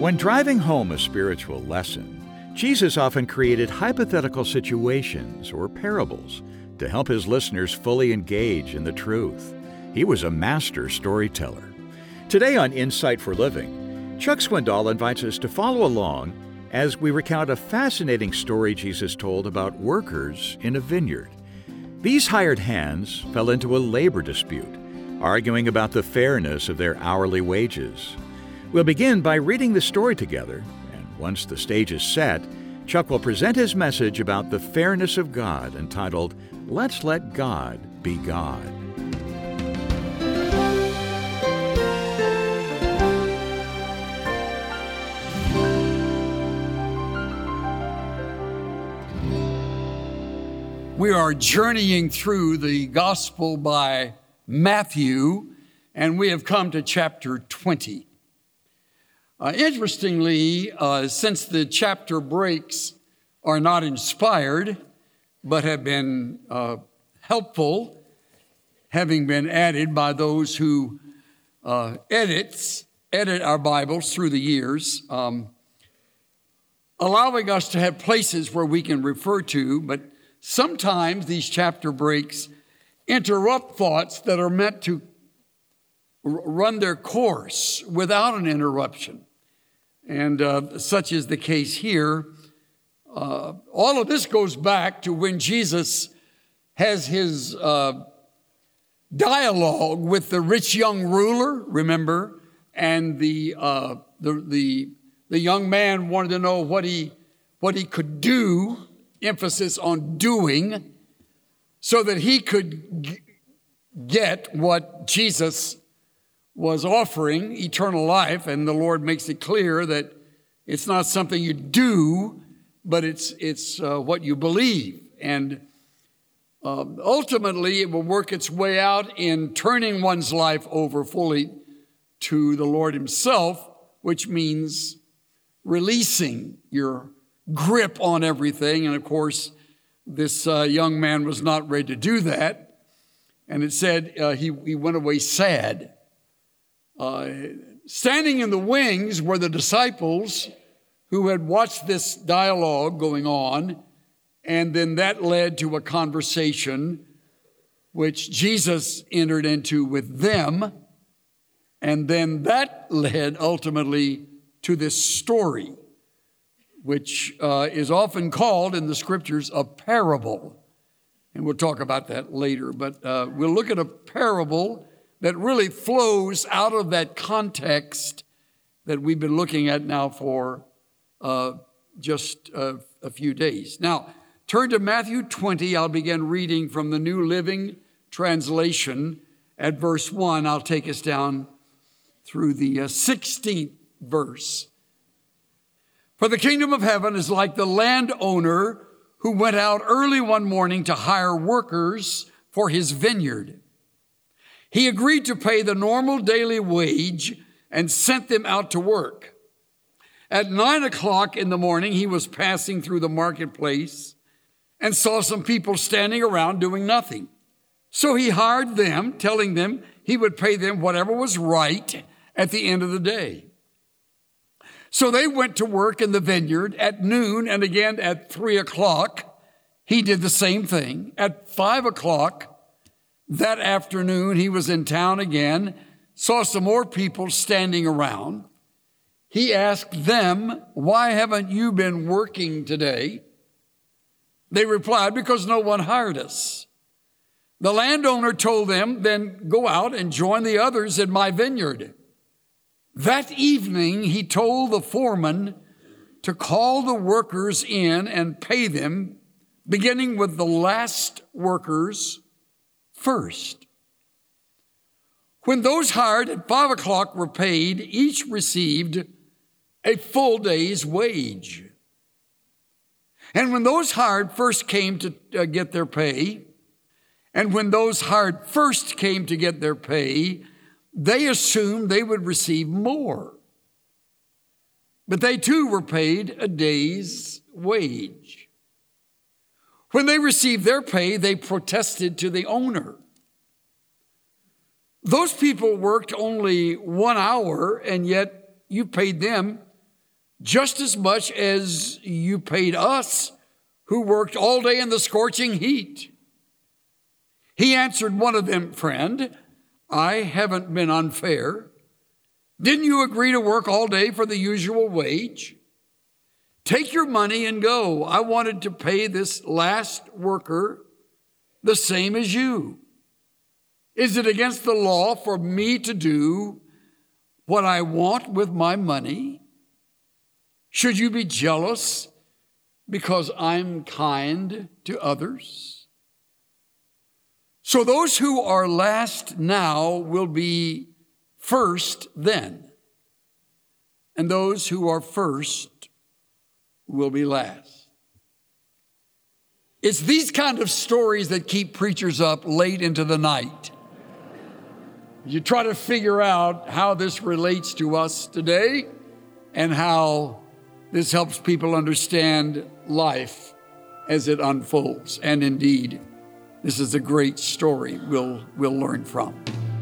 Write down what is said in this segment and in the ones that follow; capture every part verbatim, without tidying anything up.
When driving home a spiritual lesson, Jesus often created hypothetical situations or parables to help his listeners fully engage in the truth. He was a master storyteller. Today on Insight for Living, Chuck Swindoll invites us to follow along as we recount a fascinating story Jesus told about workers in a vineyard. These hired hands fell into a labor dispute, arguing about the fairness of their hourly wages. We'll begin by reading the story together, and once the stage is set, Chuck will present his message about the fairness of God, entitled, Let's Let God Be God. We are journeying through the Gospel by Matthew, and we have come to chapter twenty. Uh, interestingly, uh, since the chapter breaks are not inspired, but have been uh, helpful, having been added by those who uh, edits, edit our Bibles through the years, um, allowing us to have places where we can refer to, but sometimes these chapter breaks interrupt thoughts that are meant to r- run their course without an interruption. And uh, such is the case here. Uh, all of this goes back to when Jesus has his uh, dialogue with the rich young ruler, remember, and the, uh, the the the young man wanted to know what he what he could do, emphasis on doing, so that he could g- get what Jesus was offering, eternal life. And the Lord makes it clear that it's not something you do, but it's it's uh, what you believe. And uh, ultimately, it will work its way out in turning one's life over fully to the Lord himself, which means releasing your grip on everything. And of course, this uh, young man was not ready to do that. And it said uh, he, he went away sad. Uh, standing in the wings were the disciples who had watched this dialogue going on, and then that led to a conversation which Jesus entered into with them, and then that led ultimately to this story, which uh, is often called in the scriptures a parable. And we'll talk about that later, but uh, we'll look at a parable that really flows out of that context that we've been looking at now for uh, just uh, a few days. Now, turn to Matthew twenty. I'll begin reading from the New Living Translation at verse one. I'll take us down through the uh, sixteenth verse. For the kingdom of heaven is like the landowner who went out early one morning to hire workers for his vineyard. He agreed to pay the normal daily wage and sent them out to work. At nine o'clock in the morning, he was passing through the marketplace and saw some people standing around doing nothing. So he hired them, telling them he would pay them whatever was right at the end of the day. So they went to work in the vineyard at noon, and again at three o'clock. He did the same thing. At five o'clock that afternoon, he was in town again, saw some more people standing around. He asked them, "Why haven't you been working today?" They replied, "Because no one hired us." The landowner told them, "Then go out and join the others in my vineyard." That evening, he told the foreman to call the workers in and pay them, beginning with the last workers first. When those hired at five o'clock were paid, each received a full day's wage. And when those hired first came to uh, get their pay, and when those hired first came to get their pay, they assumed they would receive more. But they too were paid a day's wage. When they received their pay, they protested to the owner. Those people worked only one hour, and yet you paid them just as much as you paid us who worked all day in the scorching heat." He answered one of them, "Friend, I haven't been unfair. Didn't you agree to work all day for the usual wage? Take your money and go. I wanted to pay this last worker the same as you. Is it against the law for me to do what I want with my money? Should you be jealous because I'm kind to others?" So those who are last now will be first then, and those who are first will be last. It's these kind of stories that keep preachers up late into the night. You try to figure out how this relates to us today and how this helps people understand life as it unfolds. And indeed, this is a great story we'll, we'll learn from.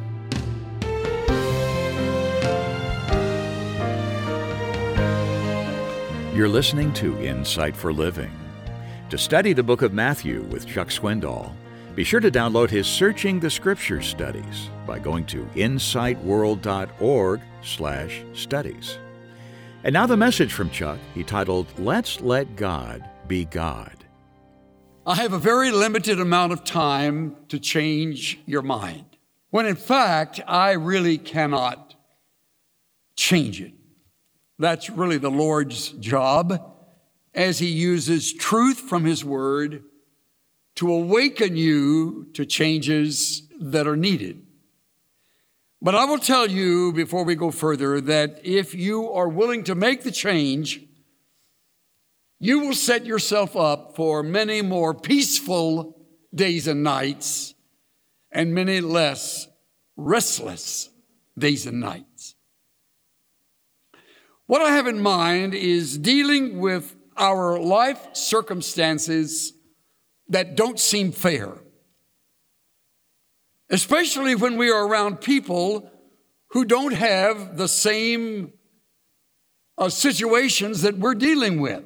You're listening to Insight for Living. To study the book of Matthew with Chuck Swindoll, be sure to download his Searching the Scriptures studies by going to insightworld.org slash studies. And now the message from Chuck, he titled, "Let's Let God Be God." I have a very limited amount of time to change your mind, when in fact, I really cannot change it. That's really the Lord's job as He uses truth from His Word to awaken you to changes that are needed. But I will tell you before we go further that if you are willing to make the change, you will set yourself up for many more peaceful days and nights and many less restless days and nights. What I have in mind is dealing with our life circumstances that don't seem fair, especially when we are around people who don't have the same uh, situations that we're dealing with.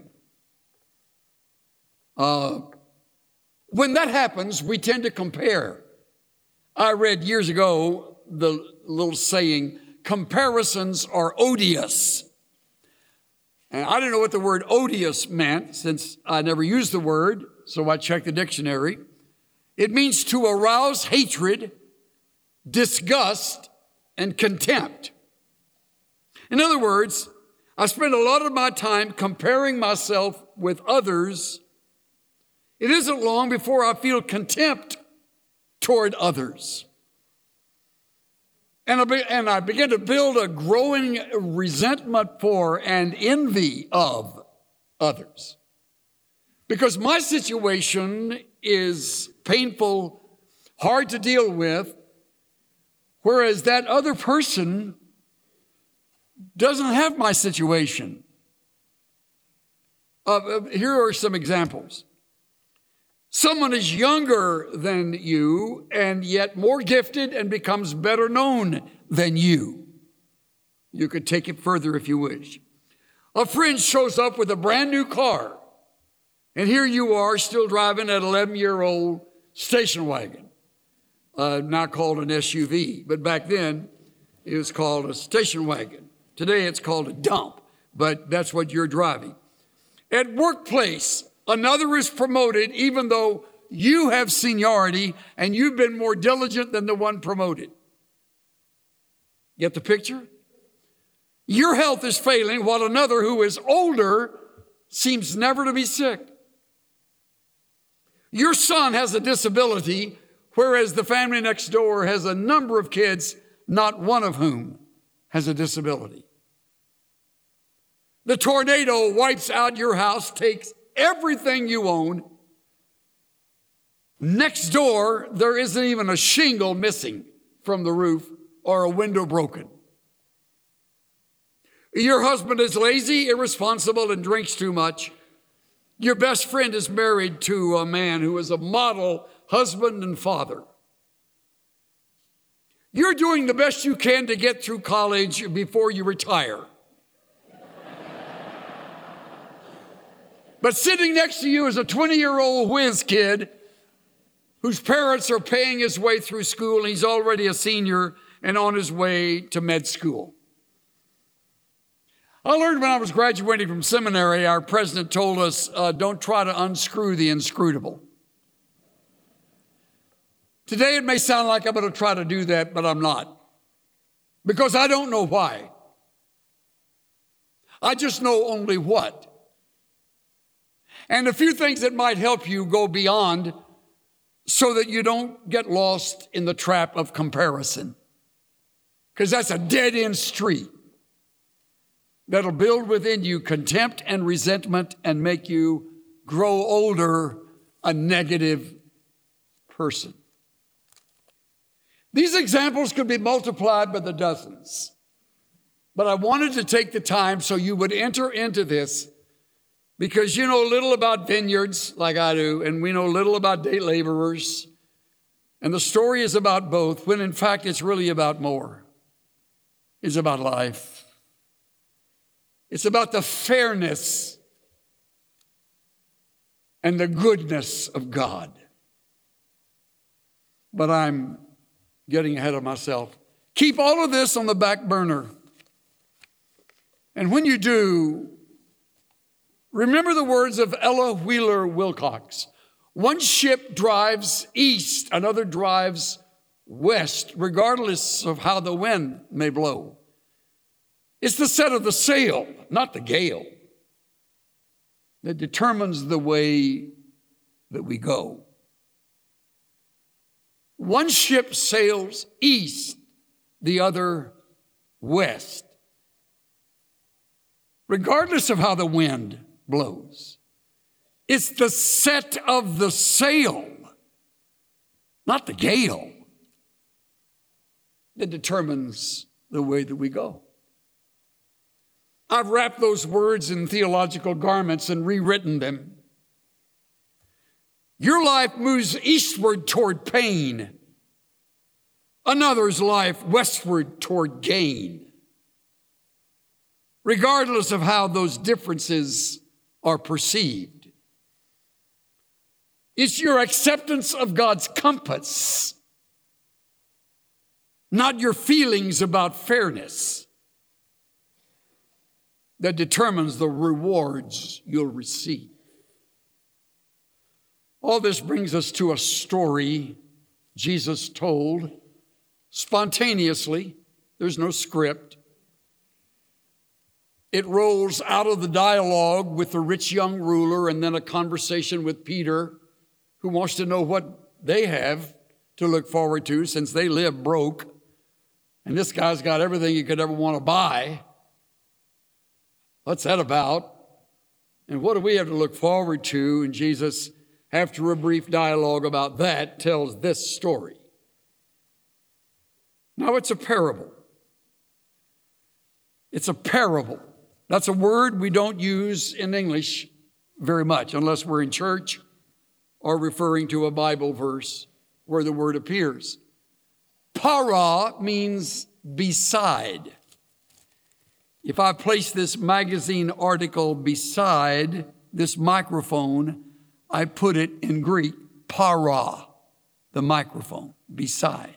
Uh, when that happens, we tend to compare. I read years ago the little saying, "Comparisons are odious." And I didn't know what the word odious meant since I never used the word, so I checked the dictionary. It means to arouse hatred, disgust, and contempt. In other words, I spend a lot of my time comparing myself with others. It isn't long before I feel contempt toward others. And I, be, and I begin to build a growing resentment for and envy of others. Because my situation is painful, hard to deal with, whereas that other person doesn't have my situation. Uh, here are some examples. Someone is younger than you and yet more gifted and becomes better known than you. You could take it further if you wish. A friend shows up with a brand new car, and here you are still driving an eleven-year-old station wagon, uh, now called an S U V, but back then it was called a station wagon. Today it's called a dump, but that's what you're driving. At workplace, another is promoted even though you have seniority and you've been more diligent than the one promoted. Get the picture? Your health is failing while another who is older seems never to be sick. Your son has a disability, whereas the family next door has a number of kids, not one of whom has a disability. The tornado wipes out your house, takes everything you own. Next door, there isn't even a shingle missing from the roof or a window broken. Your husband is lazy, irresponsible, and drinks too much. Your best friend is married to a man who is a model husband and father. You're doing the best you can to get through college before you retire. But sitting next to you is a twenty-year-old whiz kid whose parents are paying his way through school, and he's already a senior and on his way to med school. I learned when I was graduating from seminary, our president told us, uh, don't try to unscrew the inscrutable. Today it may sound like I'm going to try to do that, but I'm not. Because I don't know why. I just know only what. And a few things that might help you go beyond so that you don't get lost in the trap of comparison. Because that's a dead-end street that'll build within you contempt and resentment and make you grow older a negative person. These examples could be multiplied by the dozens, but I wanted to take the time so you would enter into this because you know little about vineyards like I do, and we know little about day laborers, and the story is about both, when in fact it's really about more. It's about life. It's about the fairness and the goodness of God. But I'm getting ahead of myself. Keep all of this on the back burner. And when you do, remember the words of Ella Wheeler Wilcox. One ship drives east, another drives west, regardless of how the wind may blow. It's the set of the sail, not the gale, that determines the way that we go. One ship sails east, the other west, regardless of how the wind blows. It's the set of the sail, not the gale, that determines the way that we go. I've wrapped those words in theological garments and rewritten them. Your life moves eastward toward pain. Another's life westward toward gain. Regardless of how those differences are perceived. It's your acceptance of God's compass, not your feelings about fairness, that determines the rewards you'll receive. All this brings us to a story Jesus told spontaneously. There's no script. It rolls out of the dialogue with the rich young ruler and then a conversation with Peter, who wants to know what they have to look forward to since they live broke. And this guy's got everything he could ever want to buy. What's that about? And what do we have to look forward to? And Jesus, after a brief dialogue about that, tells this story. Now, it's a parable. It's a parable. That's a word we don't use in English very much unless we're in church or referring to a Bible verse where the word appears. Para means beside. If I place this magazine article beside this microphone, I put it in Greek, para, the microphone, beside.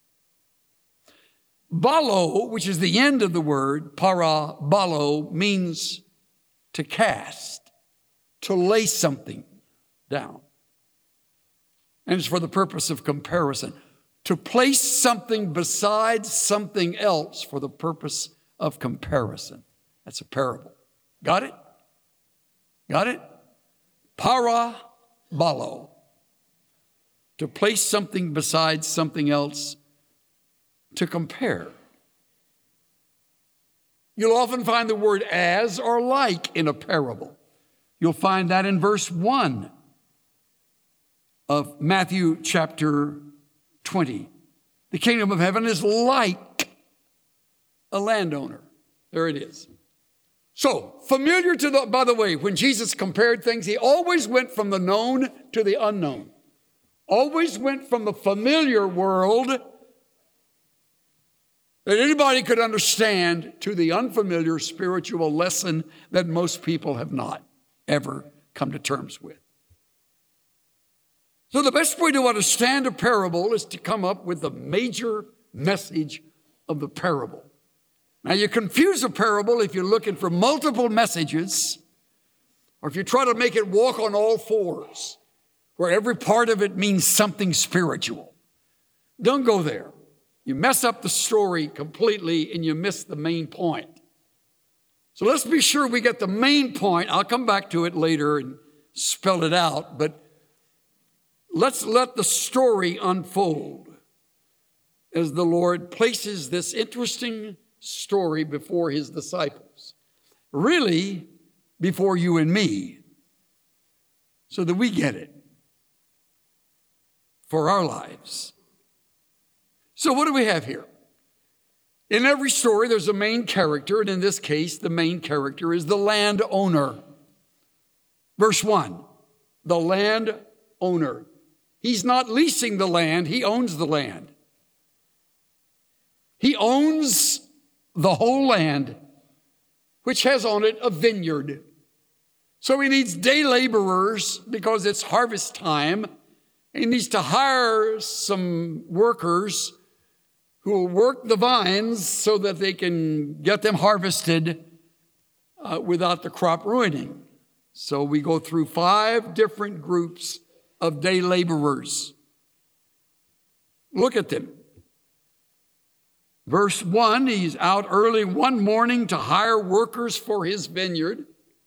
Balo, which is the end of the word, para, balo, means to cast, to lay something down. And it's for the purpose of comparison. To place something beside something else for the purpose of comparison. That's a parable. Got it? Got it? Para, balo. To place something beside something else to compare. You'll often find the word as or like in a parable. You'll find that in verse one of Matthew chapter twenty. The kingdom of heaven is like a landowner. There it is. So, familiar to the, by the way, when Jesus compared things, he always went from the known to the unknown. Always went from the familiar world that anybody could understand to the unfamiliar spiritual lesson that most people have not ever come to terms with. So the best way to understand a parable is to come up with the major message of the parable. Now, you confuse a parable if you're looking for multiple messages, or if you try to make it walk on all fours, where every part of it means something spiritual. Don't go there. You mess up the story completely and you miss the main point. So let's be sure we get the main point. I'll come back to it later and spell it out, but let's let the story unfold as the Lord places this interesting story before his disciples. Really, before you and me, so that we get it for our lives. So what do we have here? In every story, there's a main character, and in this case, the main character is the landowner. Verse one, the landowner. He's not leasing the land, he owns the land. He owns the whole land, which has on it a vineyard. So he needs day laborers because it's harvest time. He needs to hire some workers who will work the vines so that they can get them harvested uh, without the crop ruining. So we go through five different groups of day laborers. Look at them. Verse one, he's out early one morning to hire workers for his vineyard.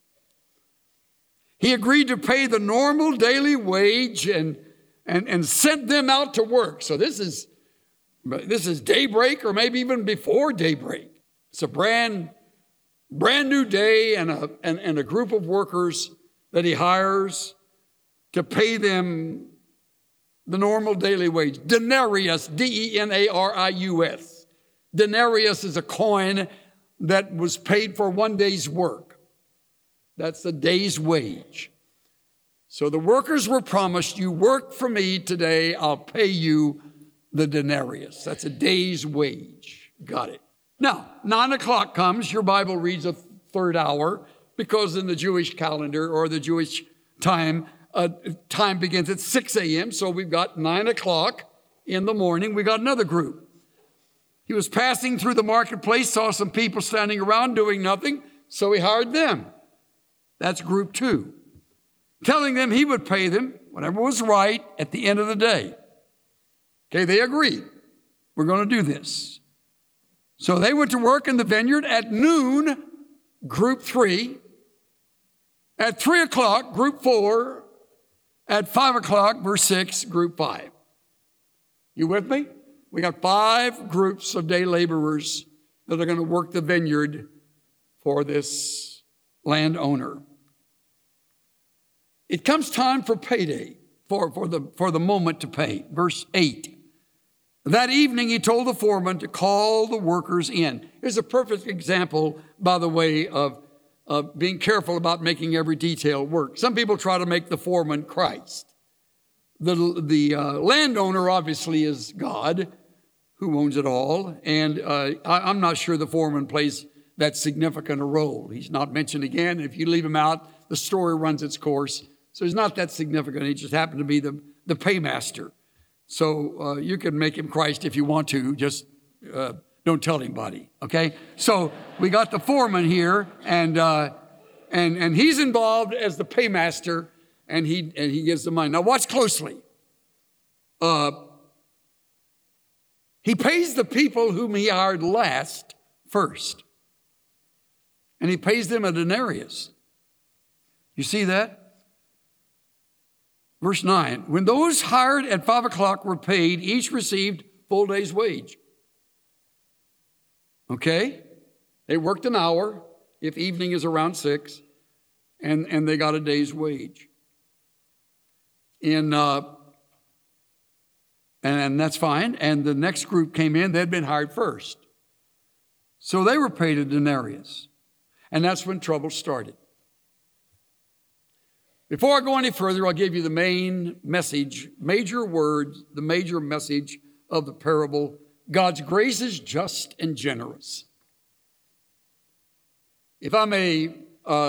He agreed to pay the normal daily wage and, and, and sent them out to work. So this is, this is daybreak or maybe even before daybreak. It's a brand, brand new day and a, and, and a group of workers that he hires to pay them the normal daily wage. Denarius, D E N A R I U S. Denarius is a coin that was paid for one day's work. That's a day's wage. So the workers were promised, you work for me today, I'll pay you the denarius. That's a day's wage. Got it. Now, nine o'clock comes, your Bible reads a third hour, because in the Jewish calendar or the Jewish time, uh, time begins at six a.m., so we've got nine o'clock in the morning. We got another group. He was passing through the marketplace, saw some people standing around doing nothing, so he hired them. That's group two. Telling them he would pay them whatever was right at the end of the day. Okay, they agreed. We're going to do this. So they went to work in the vineyard at noon, group three. At three o'clock, group four. At five o'clock, verse six, group five. You with me? We got five groups of day laborers that are going to work the vineyard for this landowner. It comes time for payday, for, for, the, for the moment to pay. Verse eight. That evening he told the foreman to call the workers in. Here's a perfect example, by the way, of, of being careful about making every detail work. Some people try to make the foreman Christ. The, the uh, landowner obviously is God, who owns it all. And uh, I, I'm not sure the foreman plays that significant a role. He's not mentioned again. If you leave him out, the story runs its course. So he's not that significant. He just happened to be the, the paymaster. So uh, you can make him Christ if you want to. Just uh, don't tell anybody, okay? So we got the foreman here, and uh, and and he's involved as the paymaster, and he and he gives the money. Now watch closely. Uh, he pays the people whom he hired last first. And he pays them a denarius. You see that? Verse nine, when those hired at five o'clock were paid, each received full day's wage. Okay? They worked an hour, if evening is around six, and, and they got a day's wage. In, uh, and, and that's fine. And the next group came in, they'd been hired first. So they were paid a denarius. And that's when trouble started. Before I go any further, I'll give you the main message, major words, the major message of the parable. God's grace is just and generous. If I may uh,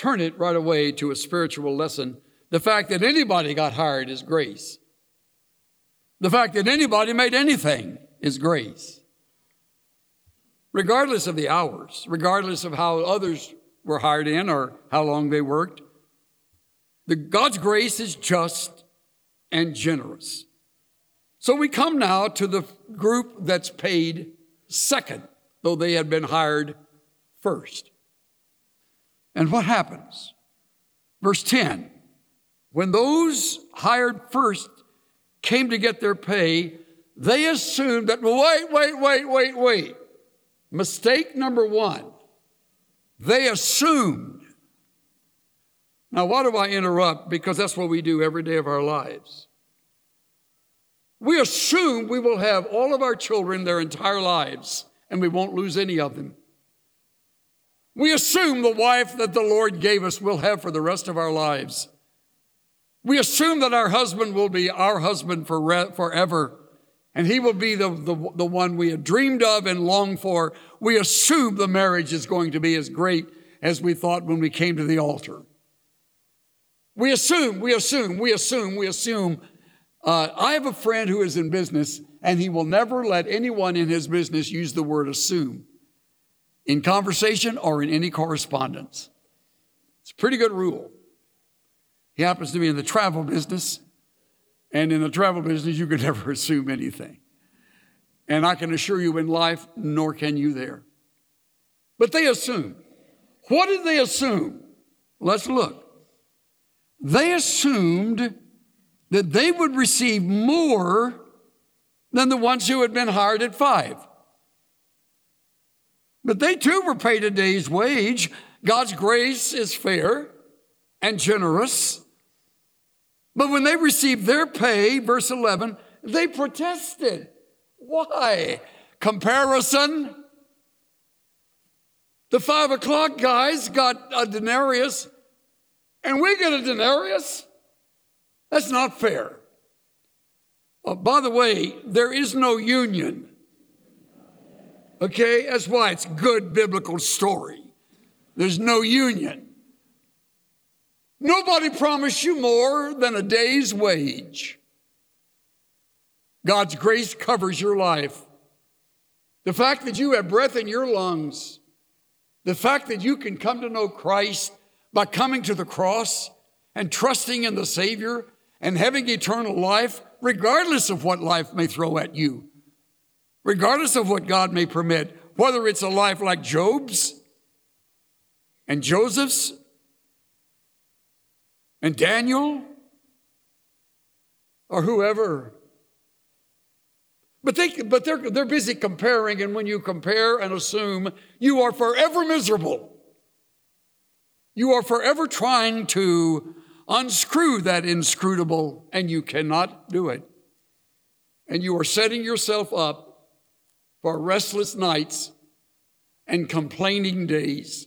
turn it right away to a spiritual lesson. The fact that anybody got hired is grace. The fact that anybody made anything is grace. Regardless of the hours, regardless of how others were hired in or how long they worked, the God's grace is just and generous. So we come now to the group that's paid second, though they had been hired first. And what happens? Verse ten, when those hired first came to get their pay, they assumed that, wait, wait, wait, wait, wait. Mistake number one, they assumed. Now, why do I interrupt? Because that's what we do every day of our lives. We assume we will have all of our children their entire lives, and we won't lose any of them. We assume the wife that the Lord gave us we'll have for the rest of our lives. We assume that our husband will be our husband for re- forever, and he will be the, the, the one we had dreamed of and longed for. We assume the marriage is going to be as great as we thought when we came to the altar. We assume, we assume, we assume, we assume. Uh, I have a friend who is in business, and he will never let anyone in his business use the word assume in conversation or in any correspondence. It's a pretty good rule. He happens to be in the travel business, and in the travel business, you can never assume anything. And I can assure you in life, nor can you there. But they assume. What did they assume? Let's look. They assumed that they would receive more than the ones who had been hired at five. But they too were paid a day's wage. God's grace is fair and generous. But when they received their pay, verse eleven, they protested. Why? Comparison. The five o'clock guys got a denarius, and we get a denarius? That's not fair. Oh, by the way, there is no union. Okay, that's why it's a good biblical story. There's no union. Nobody promised you more than a day's wage. God's grace covers your life. The fact that you have breath in your lungs, the fact that you can come to know Christ by coming to the cross and trusting in the Savior and having eternal life, regardless of what life may throw at you, regardless of what God may permit, whether it's a life like Job's and Joseph's and Daniel or whoever. But, they, but they're, they're busy comparing, and when you compare and assume, you are forever miserable. You are forever trying to unscrew that inscrutable, and you cannot do it. And you are setting yourself up for restless nights and complaining days.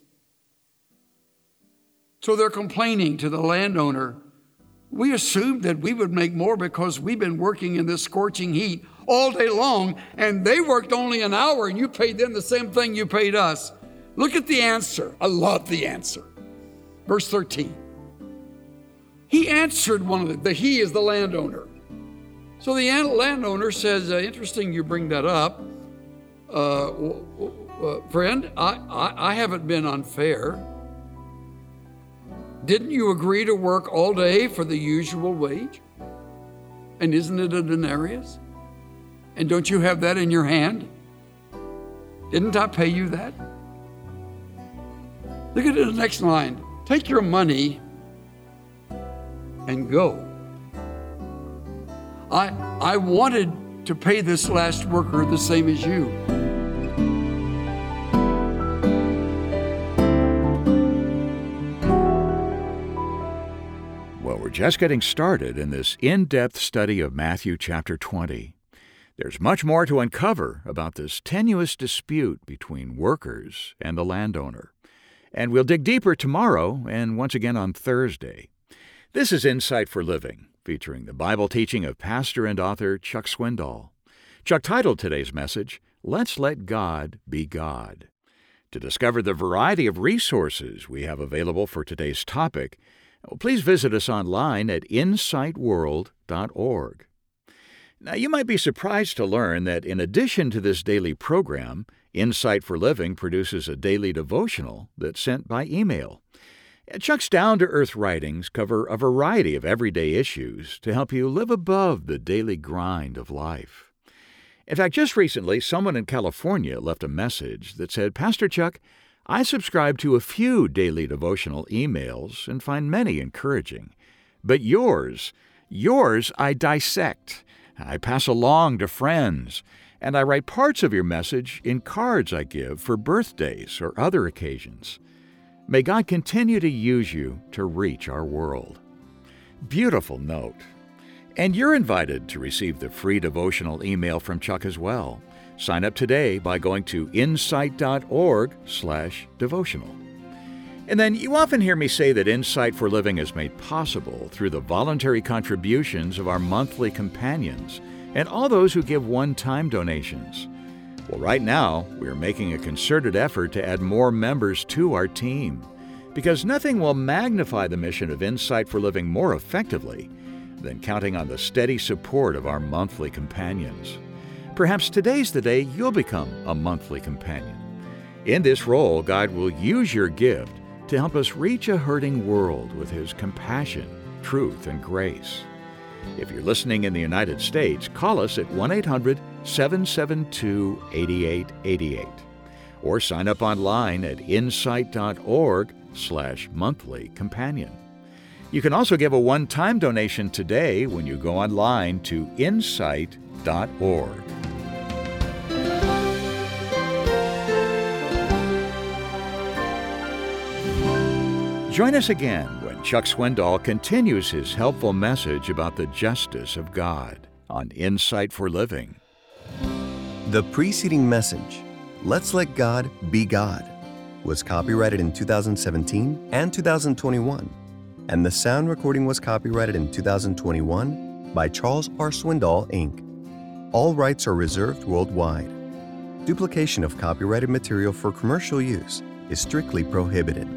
So they're complaining to the landowner. We assumed that we would make more because we've been working in this scorching heat all day long, and they worked only an hour, and you paid them the same thing you paid us. Look at the answer. I love the answer. Verse thirteen. He answered one of the, the he is the landowner. So the landowner says, uh, interesting you bring that up. Uh, uh, friend, I, I, I haven't been unfair. Didn't you agree to work all day for the usual wage? And isn't it a denarius? And don't you have that in your hand? Didn't I pay you that? Look at the next line. Take your money and go. I, I wanted to pay this last worker the same as you. Well, we're just getting started in this in-depth study of Matthew chapter twenty. There's much more to uncover about this tenuous dispute between workers and the landowner. And we'll dig deeper tomorrow and once again on Thursday. This is Insight for Living, featuring the Bible teaching of pastor and author Chuck Swindoll. Chuck titled today's message, Let's Let God Be God. To discover the variety of resources we have available for today's topic, please visit us online at insight world dot org. Now, you might be surprised to learn that in addition to this daily program, Insight for Living produces a daily devotional that's sent by email. Chuck's down-to-earth writings cover a variety of everyday issues to help you live above the daily grind of life. In fact, just recently, someone in California left a message that said, "Pastor Chuck, I subscribe to a few daily devotional emails and find many encouraging. But yours, yours I dissect. I pass along to friends, and I write parts of your message in cards I give for birthdays or other occasions. May God continue to use you to reach our world." Beautiful note. And you're invited to receive the free devotional email from Chuck as well. Sign up today by going to insight dot org slash devotional. And then you often hear me say that Insight for Living is made possible through the voluntary contributions of our monthly companions and all those who give one-time donations. Well, right now, we're making a concerted effort to add more members to our team, because nothing will magnify the mission of Insight for Living more effectively than counting on the steady support of our monthly companions. Perhaps today's the day you'll become a monthly companion. In this role, God will use your gift to help us reach a hurting world with His compassion, truth, and grace. If you're listening in the United States, call us at one eight hundred seven seven two eight eight eight eight or sign up online at insight dot org slash monthly companion. You can also give a one-time donation today when you go online to insight dot org. Join us again when Chuck Swindoll continues his helpful message about the justice of God on Insight for Living. The preceding message, "Let's Let God Be God," was copyrighted in two thousand seventeen and two thousand twenty-one, and the sound recording was copyrighted in two thousand twenty-one by Charles R. Swindoll, Incorporated. All rights are reserved worldwide. Duplication of copyrighted material for commercial use is strictly prohibited.